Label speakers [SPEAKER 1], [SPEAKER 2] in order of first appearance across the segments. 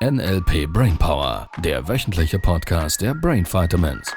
[SPEAKER 1] NLP Brainpower, der wöchentliche Podcast der Brain Vitamins.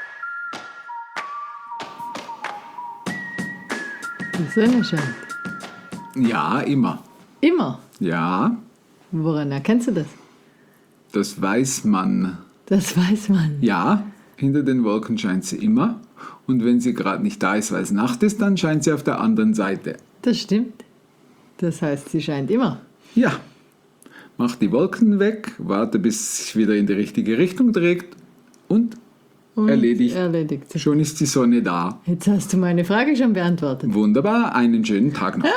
[SPEAKER 2] Die Sonne scheint.
[SPEAKER 3] Ja, immer.
[SPEAKER 2] Immer?
[SPEAKER 3] Ja,
[SPEAKER 2] Woran erkennst du das?
[SPEAKER 3] das weiß man.
[SPEAKER 2] Das weiß man.
[SPEAKER 3] Ja, hinter den Wolken scheint sie immer. Und wenn sie gerade nicht da ist, weil es Nacht ist, dann scheint sie auf der anderen Seite.
[SPEAKER 2] Das stimmt. Das heißt, sie scheint immer.
[SPEAKER 3] Ja, mach die Wolken weg, warte, bis es sich wieder in die richtige Richtung dreht und erledigt.
[SPEAKER 2] Erledigt.
[SPEAKER 3] Schon ist die Sonne da.
[SPEAKER 2] Jetzt hast du meine Frage schon beantwortet.
[SPEAKER 3] Wunderbar, einen schönen Tag noch.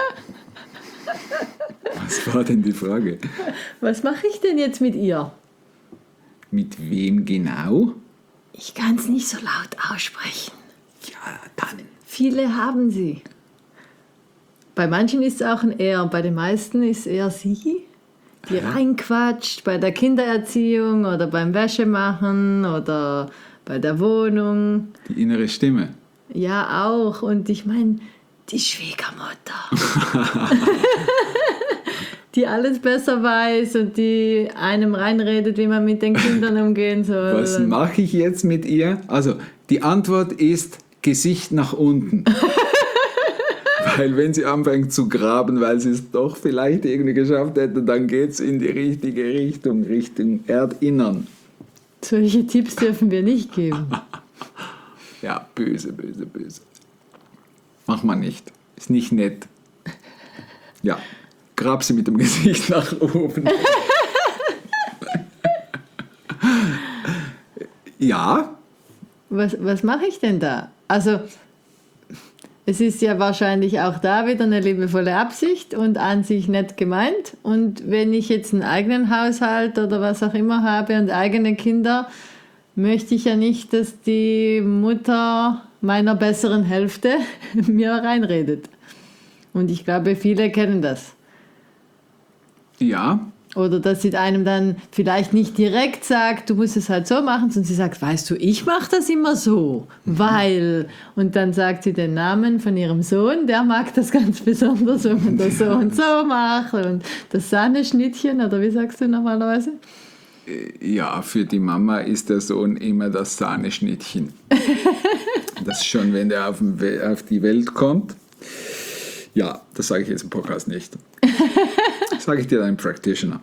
[SPEAKER 3] Was war denn die Frage?
[SPEAKER 2] Was mache ich denn jetzt mit ihr?
[SPEAKER 3] Mit wem genau?
[SPEAKER 2] Ich kann es nicht so laut aussprechen.
[SPEAKER 3] Ja, dann.
[SPEAKER 2] Viele haben sie. Bei manchen ist es auch ein Er, bei den meisten ist es eher sie, die reinquatscht bei der Kindererziehung oder beim Wäschemachen oder bei der Wohnung.
[SPEAKER 3] Die innere Stimme.
[SPEAKER 2] Ja, auch. Und ich meine, die Schwiegermutter, die alles besser weiß und die einem reinredet, wie man mit den Kindern umgehen soll.
[SPEAKER 3] Was mache ich jetzt mit ihr? Also, die Antwort ist Gesicht nach unten. Weil wenn sie anfängt zu graben, weil sie es doch vielleicht irgendwie geschafft hätte, dann geht es in die richtige Richtung, Richtung Erdinnern.
[SPEAKER 2] Solche Tipps dürfen wir nicht geben.
[SPEAKER 3] Ja, böse, böse, böse. Mach mal nicht. Ist nicht nett. Ja, grab sie mit dem Gesicht nach oben. Ja,
[SPEAKER 2] Was mache ich denn da? Also, es ist ja wahrscheinlich auch da wieder eine liebevolle Absicht und an sich nett gemeint. Und wenn ich jetzt einen eigenen Haushalt oder was auch immer habe und eigene Kinder, möchte ich ja nicht, dass die Mutter meiner besseren Hälfte mir reinredet. Und ich glaube, viele kennen das.
[SPEAKER 3] ja,
[SPEAKER 2] Oder dass sie einem dann vielleicht nicht direkt sagt, du musst es halt so machen, sondern sie sagt, weißt du, ich mache das immer so, weil. Und dann sagt sie den Namen von ihrem Sohn, der mag das ganz besonders, wenn man das so und so macht. Und das Sahneschnittchen, oder wie sagst du normalerweise?
[SPEAKER 3] ja, für die Mama ist der Sohn immer das Sahneschnittchen. Das schon, wenn der auf die Welt kommt. Ja, das sage ich jetzt im Podcast nicht. Sage ich dir dein Practitioner.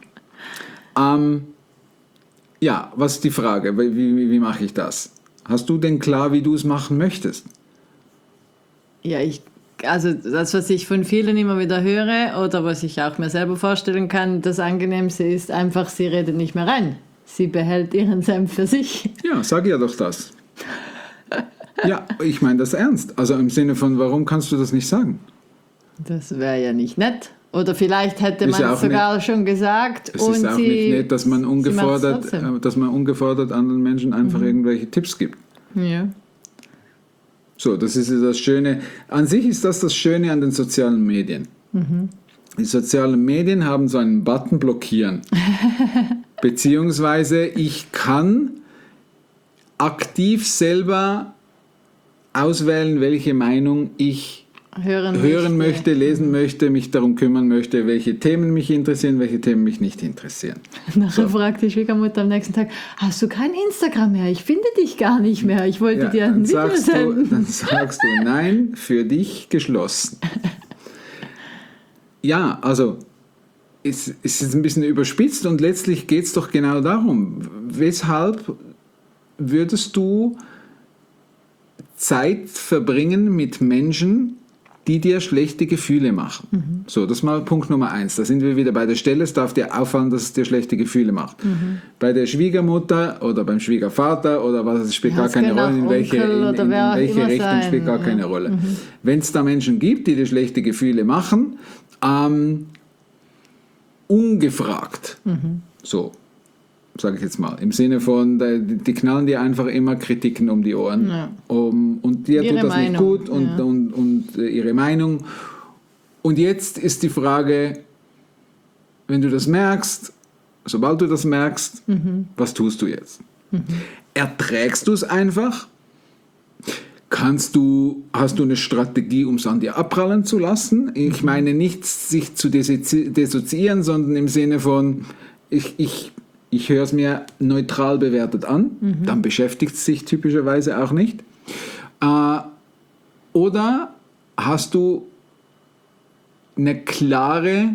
[SPEAKER 3] Ja, was ist die Frage? Wie mache ich das? Hast du denn klar, wie du es machen möchtest?
[SPEAKER 2] Ja, also das, was ich von vielen immer wieder höre oder was ich auch mir selber vorstellen kann, das Angenehmste ist einfach, sie redet nicht mehr rein. Sie behält ihren Senf für sich.
[SPEAKER 3] Ja, sag ihr doch das. Ja, ich meine das ernst. Also im Sinne von, warum kannst du das nicht sagen?
[SPEAKER 2] Das wäre ja nicht nett. Oder vielleicht hätte
[SPEAKER 3] Ist
[SPEAKER 2] man
[SPEAKER 3] ja
[SPEAKER 2] es
[SPEAKER 3] auch
[SPEAKER 2] sogar schon gesagt.
[SPEAKER 3] Es
[SPEAKER 2] und
[SPEAKER 3] ist auch
[SPEAKER 2] sie,
[SPEAKER 3] nicht nett, dass man
[SPEAKER 2] sie macht's
[SPEAKER 3] ungefordert,
[SPEAKER 2] trotzdem.
[SPEAKER 3] anderen Menschen einfach irgendwelche Tipps gibt.
[SPEAKER 2] Ja.
[SPEAKER 3] So, das ist ja das Schöne. An sich ist das Schöne an den sozialen Medien. Die sozialen Medien haben so einen Button blockieren. Beziehungsweise ich kann aktiv selber auswählen, welche Meinung ich hören möchte, lesen möchte, mich darum kümmern möchte, welche Themen mich interessieren, welche Themen mich nicht interessieren.
[SPEAKER 2] Nachher fragt die Schwiegermutter am nächsten Tag, hast du kein Instagram mehr? Ich finde dich gar nicht mehr. Ich wollte dir ein Video senden.
[SPEAKER 3] Dann sagst du, nein, für dich geschlossen. Ja, also es ist ein bisschen überspitzt und letztlich geht es doch genau darum. Weshalb würdest du Zeit verbringen mit Menschen, die dir schlechte Gefühle machen? So, das ist mal Punkt Nummer 1. Da sind wir wieder bei der Stelle. Es darf dir auffallen, dass es dir schlechte Gefühle macht. Bei der Schwiegermutter oder beim Schwiegervater oder was, es spielt gar keine Rolle, in welche Richtung spielt gar keine Rolle. Wenn es da Menschen gibt, die dir schlechte Gefühle machen, ungefragt, so, sage ich jetzt mal, im Sinne von, die knallen dir einfach immer Kritiken um die Ohren.
[SPEAKER 2] Ja.
[SPEAKER 3] Und dir tut das nicht gut und ihre Meinung. Und jetzt ist die Frage, wenn du das merkst, sobald du das merkst, was tust du jetzt? Erträgst du es einfach? Hast du eine Strategie, um es an dir abprallen zu lassen? Ich meine nicht, sich zu dissoziieren, sondern im Sinne von, ich ich höre es mir neutral bewertet an, dann beschäftigt es sich typischerweise auch nicht. Oder hast du eine klare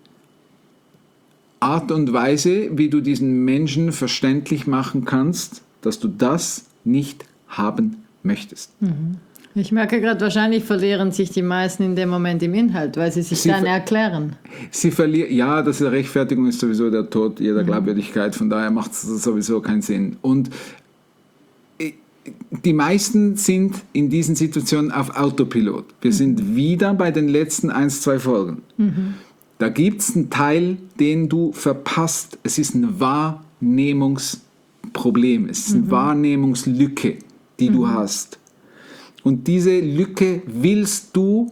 [SPEAKER 3] Art und Weise, wie du diesen Menschen verständlich machen kannst, dass du das nicht haben möchtest.
[SPEAKER 2] Ich merke gerade, wahrscheinlich verlieren sich die meisten in dem Moment im Inhalt, weil sie sich dann erklären.
[SPEAKER 3] Sie verlieren, ja, das ist Rechtfertigung ist sowieso der Tod jeder Glaubwürdigkeit, von daher macht es sowieso keinen Sinn. Und die meisten sind in diesen Situationen auf Autopilot. Wir sind wieder bei den letzten 1-2 Folgen. Da gibt es einen Teil, den du verpasst. Es ist ein Wahrnehmungssproblem, es ist eine Wahrnehmungslücke, die du hast. Und diese Lücke willst du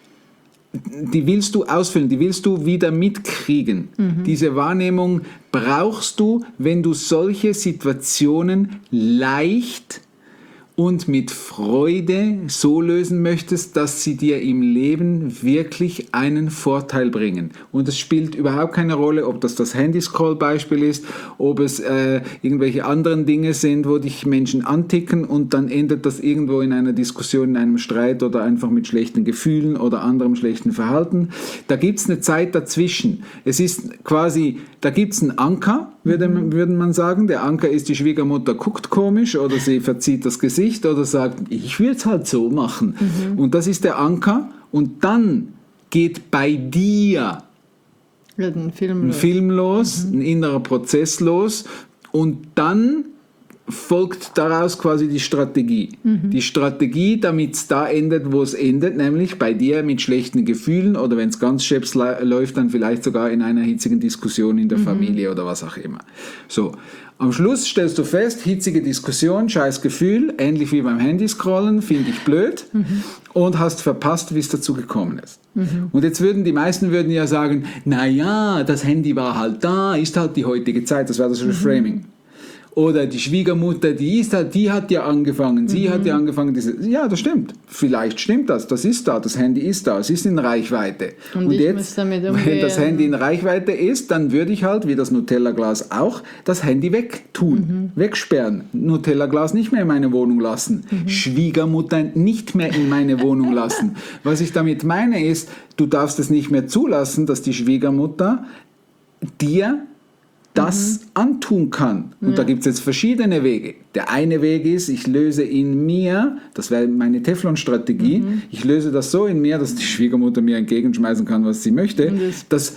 [SPEAKER 3] ausfüllen, die willst du wieder mitkriegen. Diese Wahrnehmung brauchst du, wenn du solche Situationen leicht und mit Freude so lösen möchtest, dass sie dir im Leben wirklich einen Vorteil bringen. Und es spielt überhaupt keine Rolle, ob das Handyscroll-Beispiel ist, ob es irgendwelche anderen Dinge sind, wo dich Menschen anticken und dann endet das irgendwo in einer Diskussion, in einem Streit oder einfach mit schlechten Gefühlen oder anderem schlechten Verhalten. Da gibt es eine Zeit dazwischen. Es ist quasi, da gibt es einen Anker, würde man sagen. Der Anker ist, die Schwiegermutter guckt komisch oder sie verzieht das Gesicht oder sagt, ich will es halt so machen. Und das ist der Anker. Und dann geht bei dir ein Film los, ein innerer Prozess los. Und dann folgt daraus quasi die Strategie. Die Strategie, damit es da endet, wo es endet, nämlich bei dir mit schlechten Gefühlen oder wenn es ganz scheps läuft, dann vielleicht sogar in einer hitzigen Diskussion in der Familie oder was auch immer. So, am Schluss stellst du fest, hitzige Diskussion, scheiß Gefühl, ähnlich wie beim Handyscrollen, finde ich blöd und hast verpasst, wie es dazu gekommen ist. Und jetzt die meisten würden ja sagen, naja, das Handy war halt da, ist halt die heutige Zeit, das wäre das Reframing. Oder die Schwiegermutter, die hat ja angefangen, sie hat ja angefangen. Ja, das stimmt. Vielleicht stimmt das. Das ist da, das Handy ist da, es ist in Reichweite. Und jetzt, wenn das Handy in Reichweite ist, dann würde ich halt, wie das Nutella-Glas auch, das Handy wegtun, wegsperren. Nutella-Glas nicht mehr in meine Wohnung lassen. Schwiegermutter nicht mehr in meine Wohnung lassen. Was ich damit meine ist, du darfst es nicht mehr zulassen, dass die Schwiegermutter dir das antun kann. Und da gibt es jetzt verschiedene Wege. Der eine Weg ist, ich löse in mir, das wäre meine Teflon-Strategie, ich löse das so in mir, dass die Schwiegermutter mir entgegenschmeißen kann, was sie möchte. Das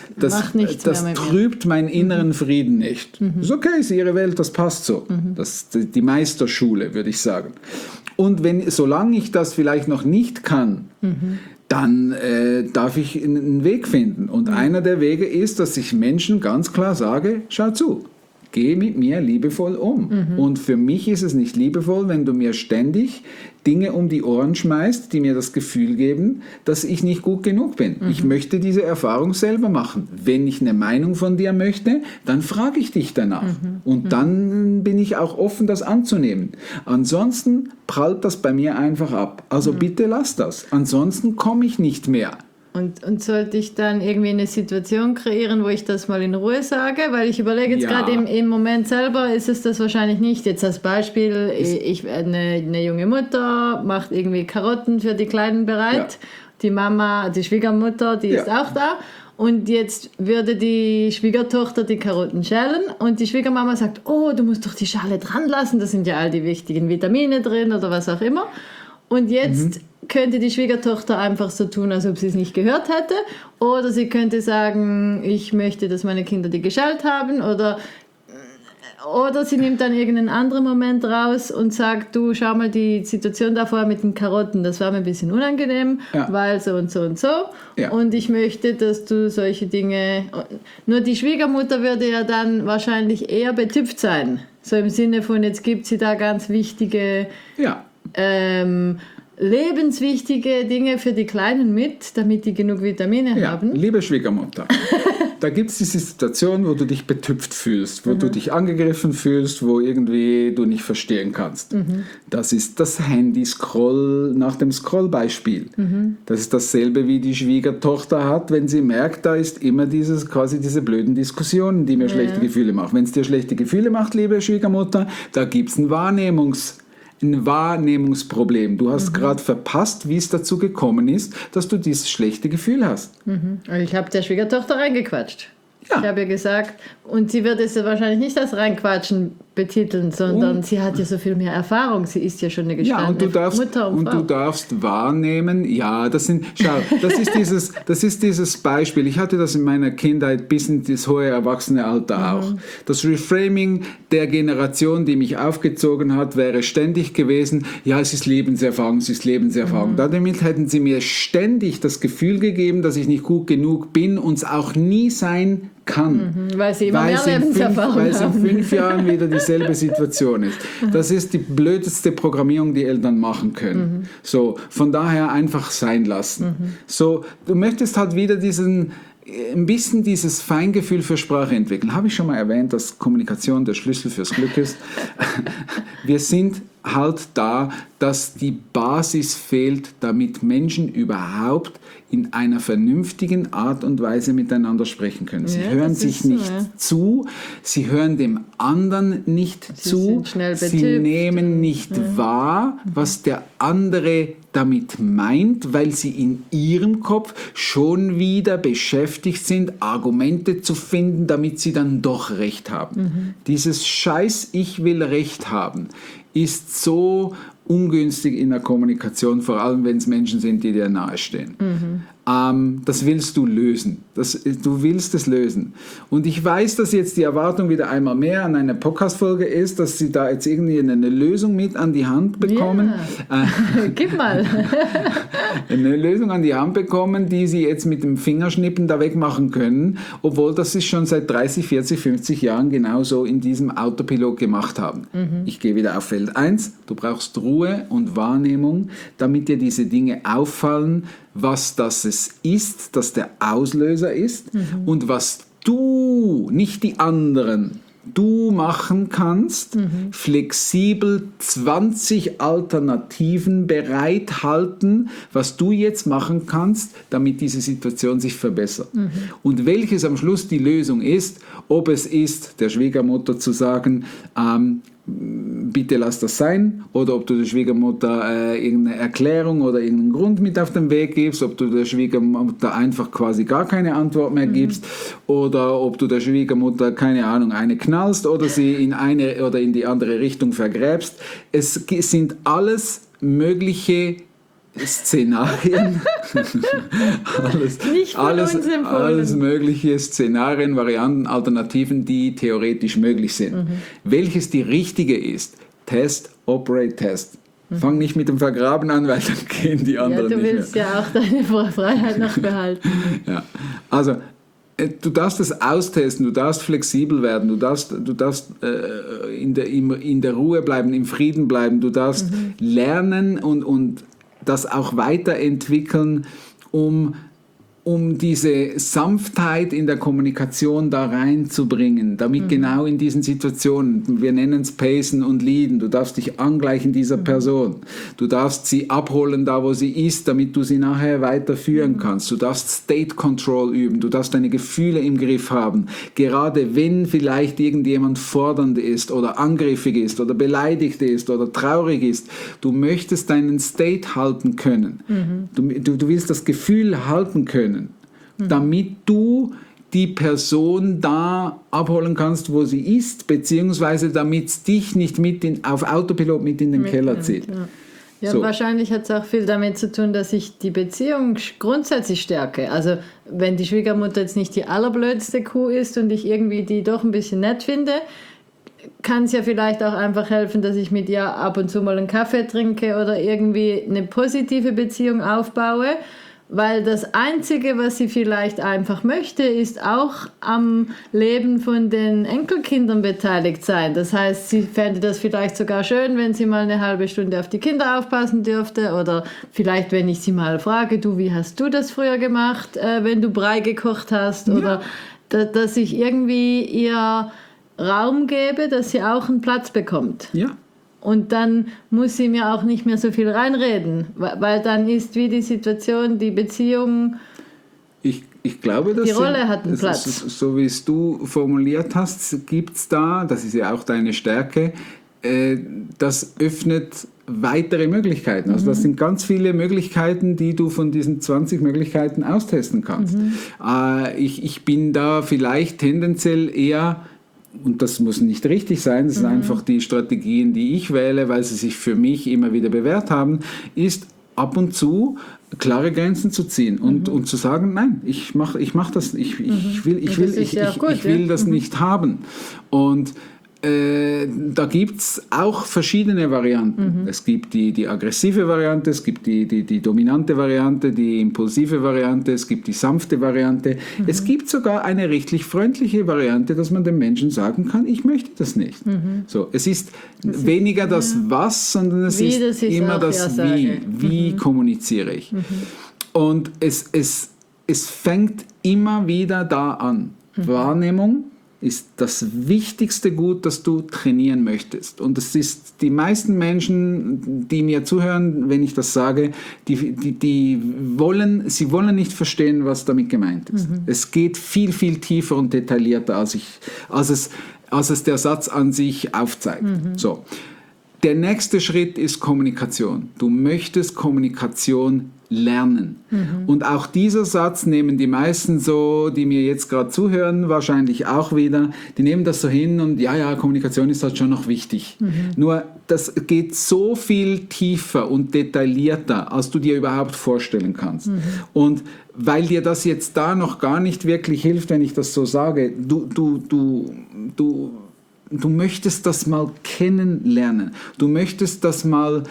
[SPEAKER 3] trübt meinen inneren Frieden nicht. Ist okay, ist ihre Welt, das passt so. Das ist die Meisterschule, würde ich sagen. Und solange ich das vielleicht noch nicht kann, dann darf ich einen Weg finden. Und einer der Wege ist, dass ich Menschen ganz klar sage, schau zu, geh mit mir liebevoll um. Und für mich ist es nicht liebevoll, wenn du mir ständig Dinge um die Ohren schmeißt, die mir das Gefühl geben, dass ich nicht gut genug bin. Ich möchte diese Erfahrung selber machen. Wenn ich eine Meinung von dir möchte, dann frage ich dich danach. Und dann bin ich auch offen, das anzunehmen. Ansonsten prallt das bei mir einfach ab. Also bitte lass das. Ansonsten komme ich nicht mehr.
[SPEAKER 2] Und sollte ich dann irgendwie eine Situation kreieren, wo ich das mal in Ruhe sage? Weil ich überlege jetzt gerade im Moment selber, ist es das wahrscheinlich nicht. Jetzt als Beispiel, eine junge Mutter macht irgendwie Karotten für die Kleinen bereit. Die Mama, die Schwiegermutter, die ist auch da. Und jetzt würde die Schwiegertochter die Karotten schälen und die Schwiegermama sagt, oh, du musst doch die Schale dran lassen, da sind ja all die wichtigen Vitamine drin oder was auch immer. Und jetzt könnte die Schwiegertochter einfach so tun, als ob sie es nicht gehört hätte. Oder sie könnte sagen, ich möchte, dass meine Kinder die geschält haben. Oder sie nimmt dann irgendeinen anderen Moment raus und sagt, du, schau mal die Situation davor mit den Karotten, das war mir ein bisschen unangenehm, weil so und so und so. Ja. Und ich möchte, dass du solche Dinge... Nur die Schwiegermutter würde ja dann wahrscheinlich eher betüpft sein. So im Sinne von, jetzt gibt sie da ganz wichtige... lebenswichtige Dinge für die Kleinen mit, damit die genug Vitamine haben.
[SPEAKER 3] Liebe Schwiegermutter, da gibt es diese Situation, wo du dich betüpft fühlst, wo du dich angegriffen fühlst, wo irgendwie du nicht verstehen kannst. Das ist das Handy-Scroll nach dem Scroll-Beispiel. Das ist dasselbe, wie die Schwiegertochter hat, wenn sie merkt, da ist immer quasi diese blöden Diskussionen, die mir schlechte Gefühle machen. Wenn es dir schlechte Gefühle macht, liebe Schwiegermutter, da gibt es ein Wahrnehmungsproblem. Du hast gerade verpasst, wie es dazu gekommen ist, dass du dieses schlechte Gefühl hast.
[SPEAKER 2] Ich habe der Schwiegertochter reingequatscht. Ja. Ich habe ihr gesagt, und sie wird es wahrscheinlich nicht als Reinquatschen betiteln, sondern sie hat ja so viel mehr Erfahrung. Sie ist ja schon eine gestandene Mutter und Frau.
[SPEAKER 3] Du darfst wahrnehmen, das ist dieses Beispiel. Ich hatte das in meiner Kindheit bis in das hohe Erwachsene-Alter auch. Das Reframing der Generation, die mich aufgezogen hat, wäre ständig gewesen, es ist Lebenserfahrung, Damit hätten sie mir ständig das Gefühl gegeben, dass ich nicht gut genug bin und es auch nie sein kann.
[SPEAKER 2] Weil sie immer mehr Lebenserfahrung haben.
[SPEAKER 3] Weil es in 5 Jahren wieder dieselbe Situation ist. Das ist die blödeste Programmierung, die Eltern machen können. So, von daher einfach sein lassen. So, du möchtest halt wieder ein bisschen dieses Feingefühl für Sprache entwickeln. Habe ich schon mal erwähnt, dass Kommunikation der Schlüssel fürs Glück ist? Wir sind halt da, dass die Basis fehlt, damit Menschen überhaupt in einer vernünftigen Art und Weise miteinander sprechen können. Sie hören sich nicht zu, sie hören dem anderen nicht zu, sie nehmen nicht wahr, was der andere damit meint, weil sie in ihrem Kopf schon wieder beschäftigt sind, Argumente zu finden, damit sie dann doch Recht haben. Dieses Scheiß, ich will Recht haben, ist so ungünstig in der Kommunikation, vor allem wenn es Menschen sind, die dir nahestehen. Das willst du lösen. Du willst es lösen. Und ich weiß, dass jetzt die Erwartung wieder einmal mehr an eine Podcast-Folge ist, dass sie da jetzt irgendwie eine Lösung mit an die Hand bekommen.
[SPEAKER 2] Ja. Gib mal.
[SPEAKER 3] Eine Lösung an die Hand bekommen, die sie jetzt mit dem Fingerschnippen da wegmachen können, obwohl das sie schon seit 30, 40, 50 Jahren genauso in diesem Autopilot gemacht haben. Ich gehe wieder auf Feld 1. Du brauchst Ruhe und Wahrnehmung, damit dir diese Dinge auffallen, was das ist, dass der Auslöser ist und was du, nicht die anderen, du machen kannst, flexibel 20 Alternativen bereithalten, was du jetzt machen kannst, damit diese Situation sich verbessert. Und welches am Schluss die Lösung ist, ob es ist, der Schwiegermutter zu sagen, bitte lass das sein, oder ob du der Schwiegermutter irgendeine Erklärung oder irgendeinen Grund mit auf den Weg gibst, ob du der Schwiegermutter einfach quasi gar keine Antwort mehr gibst, oder ob du der Schwiegermutter, keine Ahnung, eine knallst oder sie in eine oder in die andere Richtung vergräbst. Es sind alles mögliche Szenarien, alles mögliche Szenarien, Varianten, Alternativen, die theoretisch möglich sind. Welches die richtige ist, Test, Operate, Test. Fang nicht mit dem Vergraben an, weil dann gehen die anderen nicht mehr.
[SPEAKER 2] Du willst ja auch deine Freiheit noch behalten.
[SPEAKER 3] Ja, also du darfst es austesten, du darfst flexibel werden, du darfst in der Ruhe bleiben, im Frieden bleiben, du darfst lernen und das auch weiterentwickeln, um diese Sanftheit in der Kommunikation da reinzubringen, damit genau in diesen Situationen, wir nennen es Pacen und Leaden, du darfst dich angleichen dieser Person, du darfst sie abholen da, wo sie ist, damit du sie nachher weiterführen kannst, du darfst State Control üben, du darfst deine Gefühle im Griff haben, gerade wenn vielleicht irgendjemand fordernd ist oder angriffig ist oder beleidigt ist oder traurig ist, du möchtest deinen State halten können, du willst das Gefühl halten können, damit du die Person da abholen kannst, wo sie ist, beziehungsweise damit es dich nicht auf Autopilot mit in den Keller zieht.
[SPEAKER 2] Ja, so. Wahrscheinlich hat es auch viel damit zu tun, dass ich die Beziehung grundsätzlich stärke. Also wenn die Schwiegermutter jetzt nicht die allerblödste Kuh ist und ich irgendwie die doch ein bisschen nett finde, kann es ja vielleicht auch einfach helfen, dass ich mit ihr ab und zu mal einen Kaffee trinke oder irgendwie eine positive Beziehung aufbaue. Weil das Einzige, was sie vielleicht einfach möchte, ist auch am Leben von den Enkelkindern beteiligt sein. Das heißt, sie fände das vielleicht sogar schön, wenn sie mal eine halbe Stunde auf die Kinder aufpassen dürfte. Oder vielleicht, wenn ich sie mal frage, du, wie hast du das früher gemacht, wenn du Brei gekocht hast?
[SPEAKER 3] Ja.
[SPEAKER 2] Oder dass ich irgendwie ihr Raum gebe, dass sie auch einen Platz bekommt.
[SPEAKER 3] Ja.
[SPEAKER 2] Und dann muss sie mir auch nicht mehr so viel reinreden, weil dann ist wie die Situation, die Beziehung,
[SPEAKER 3] Ich glaube, dass
[SPEAKER 2] die Rolle hat einen Platz.
[SPEAKER 3] So wie es du formuliert hast, gibt es da, das ist ja auch deine Stärke, das öffnet weitere Möglichkeiten. Also das sind ganz viele Möglichkeiten, die du von diesen 20 Möglichkeiten austesten kannst. Ich bin da vielleicht tendenziell eher, und das muss nicht richtig sein, das sind einfach die Strategien, die ich wähle, weil sie sich für mich immer wieder bewährt haben, ist ab und zu klare Grenzen zu ziehen und zu sagen, nein, ich mach das, ich will das nicht haben. Und da gibt es auch verschiedene Varianten. Es gibt die aggressive Variante, es gibt die dominante Variante, die impulsive Variante, es gibt die sanfte Variante. Es gibt sogar eine rechtlich freundliche Variante, dass man den Menschen sagen kann, ich möchte das nicht. So, es ist weniger das Was, sondern es ist immer das Wie. Wie kommuniziere ich? Und es fängt immer wieder da an. Wahrnehmung ist das wichtigste Gut, das du trainieren möchtest. Und es ist die meisten Menschen, die mir zuhören, wenn ich das sage, sie wollen nicht verstehen, was damit gemeint ist. Es geht viel, viel tiefer und detaillierter, als es der Satz an sich aufzeigt. So. Der nächste Schritt ist Kommunikation. Du möchtest Kommunikation lernen. Und auch dieser Satz nehmen die meisten so, die mir jetzt gerade zuhören, wahrscheinlich auch wieder, die nehmen das so hin und ja, Kommunikation ist halt schon noch wichtig. Nur das geht so viel tiefer und detaillierter, als du dir überhaupt vorstellen kannst. Und weil dir das jetzt da noch gar nicht wirklich hilft, wenn ich das so sage, du möchtest das mal kennenlernen. Du möchtest das mal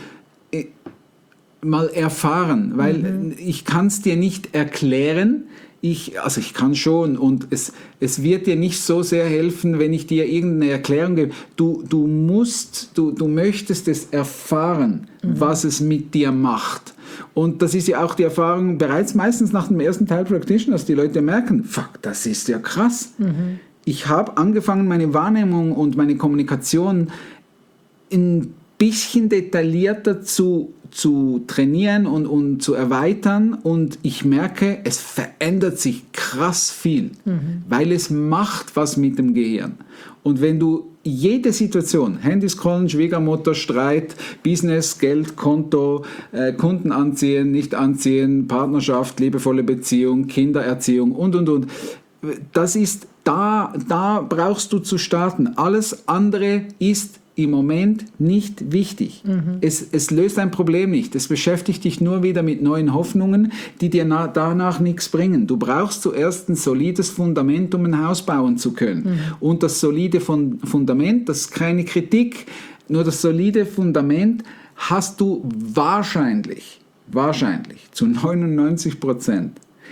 [SPEAKER 3] erfahren, weil ich kann es dir nicht erklären. Ich kann schon und es wird dir nicht so sehr helfen, wenn ich dir irgendeine Erklärung gebe. Du möchtest es erfahren, was es mit dir macht. Und das ist ja auch die Erfahrung bereits meistens nach dem ersten Teil Practitioner, dass die Leute merken, fuck, das ist ja krass. Ich habe angefangen, meine Wahrnehmung und meine Kommunikation ein bisschen detaillierter zu trainieren und zu erweitern und ich merke, es verändert sich krass viel, weil es macht was mit dem Gehirn. Und wenn du jede Situation, Handy scrollen, Schwiegermutter, Streit, Business, Geld, Konto, Kunden anziehen, nicht anziehen, Partnerschaft, liebevolle Beziehung, Kindererziehung und, das ist, da brauchst du zu starten. Alles andere ist im Moment nicht wichtig. Es löst ein Problem nicht. Es beschäftigt dich nur wieder mit neuen Hoffnungen, die dir danach nichts bringen. Du brauchst zuerst ein solides Fundament, um ein Haus bauen zu können. Und das solide Fundament, das ist keine Kritik, nur das solide Fundament hast du wahrscheinlich zu 99%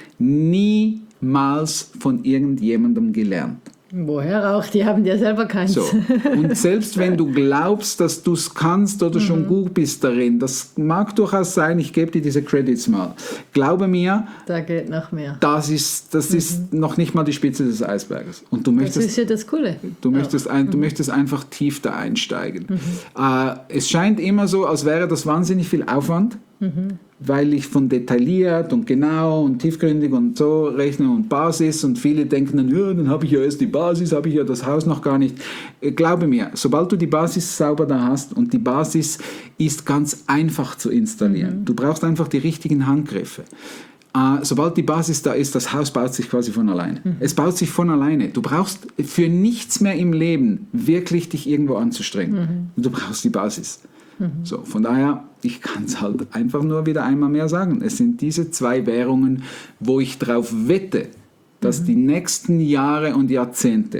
[SPEAKER 3] niemals von irgendjemandem gelernt.
[SPEAKER 2] Woher auch? Die haben ja selber keins.
[SPEAKER 3] So. Und selbst wenn du glaubst, dass du es kannst oder schon gut bist darin, das mag durchaus sein, ich gebe dir diese Credits mal. Glaube mir,
[SPEAKER 2] da geht noch mehr.
[SPEAKER 3] Das ist noch nicht mal die Spitze des Eisberges. Und du möchtest,
[SPEAKER 2] das ist ja das Coole.
[SPEAKER 3] Du möchtest einfach tief da einsteigen. Es scheint immer so, als wäre das wahnsinnig viel Aufwand, weil ich von detailliert und genau und tiefgründig und so rechne und Basis und viele denken dann, ja, dann habe ich ja erst die Basis, habe ich ja das Haus noch gar nicht. Glaube mir, sobald du die Basis sauber da hast und die Basis ist ganz einfach zu installieren, du brauchst einfach die richtigen Handgriffe. Sobald die Basis da ist, das Haus baut sich quasi von alleine. Es baut sich von alleine. Du brauchst für nichts mehr im Leben wirklich dich irgendwo anzustrengen. Du brauchst die Basis. So, von daher, ich kann es halt einfach nur wieder einmal mehr sagen. Es sind diese zwei Währungen, wo ich drauf wette, dass die nächsten Jahre und Jahrzehnte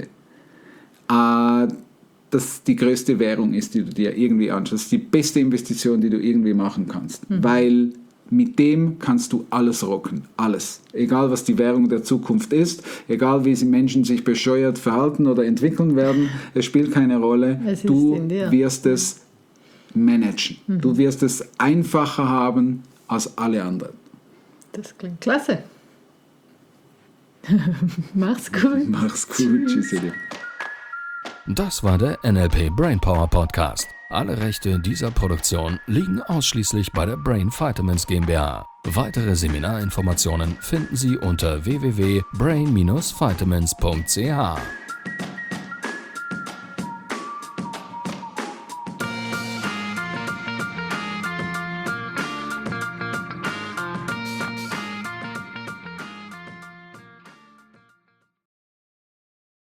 [SPEAKER 3] das die größte Währung ist, die du dir irgendwie anschaust. Das ist die beste Investition, die du irgendwie machen kannst. Weil mit dem kannst du alles rocken. Alles. Egal, was die Währung der Zukunft ist, egal, wie Menschen sich bescheuert verhalten oder entwickeln werden, es spielt keine Rolle. Du wirst es managen. Du wirst es einfacher haben als alle anderen.
[SPEAKER 2] Das klingt klasse. Mach's gut.
[SPEAKER 3] Mach's gut. Tschüss.
[SPEAKER 1] Das war der NLP Brainpower Podcast. Alle Rechte dieser Produktion liegen ausschließlich bei der Brain Vitamins GmbH. Weitere Seminarinformationen finden Sie unter www.brain-vitamins.ch.